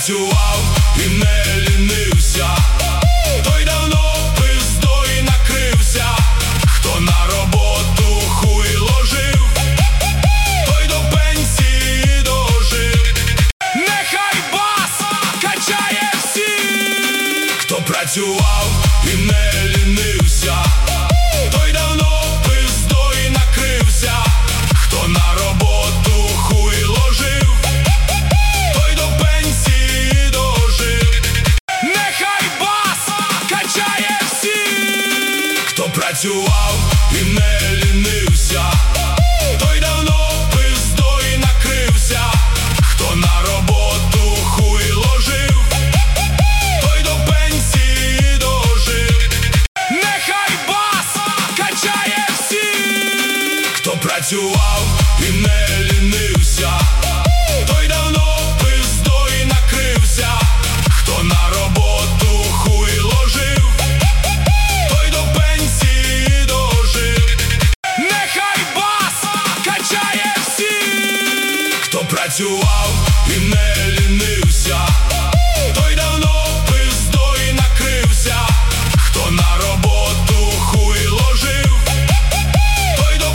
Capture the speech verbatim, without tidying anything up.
працював і не лінився, той давно пиздою накрився. Хто на роботу хуй ложив, той до пенсії дожив. Нехай бас качає всіх. Хто працював і не лінився, той давно пиздою накрився. Хто на роботу хуй ложив, той до пенсії дожив. Нехай бас качає всіх. Хто працював і не лінився, той давно пиздою накрився. Хто на роботу хуй ложив, той до пенсії дожив. Нехай бас качає всіх. Хто працював і не лінився, той давно пиздою накрився. Хто на роботу хуй ложив, той до пенсії дожив. Нехай бас качає всіх. Хто працював і не лінився,